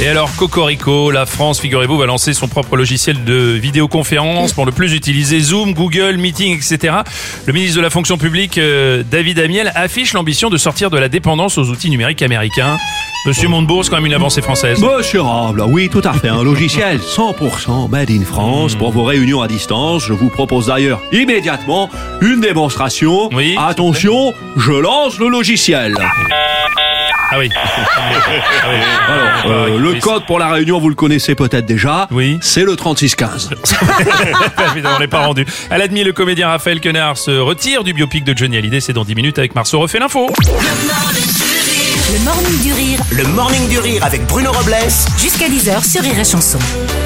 Et alors, Cocorico, la France, figurez-vous, va lancer son propre logiciel de vidéoconférence pour ne plus utiliser Zoom, Google, Meeting, etc. Le ministre de la fonction publique, David Amiel, affiche l'ambition de sortir de la dépendance aux outils numériques américains. Monsieur Montebourg, c'est quand même une avancée française. Monsieur Rable, oui, tout à fait. Un logiciel 100% made in France pour vos réunions à distance. Je vous propose d'ailleurs immédiatement une démonstration. Oui. Attention, je lance le logiciel. Ah oui. Alors, le code pour la réunion, vous le connaissez peut-être déjà. Oui. C'est le 3615. Évidemment, on n'est pas rendu. À la demi, le comédien Raphaël Quenard se retire du biopic de Johnny Hallyday. C'est dans 10 minutes avec Marceau refait l'info. Le Morning du Rire Le Morning du Rire avec Bruno Robles jusqu'à 10h sur Rire et Chanson.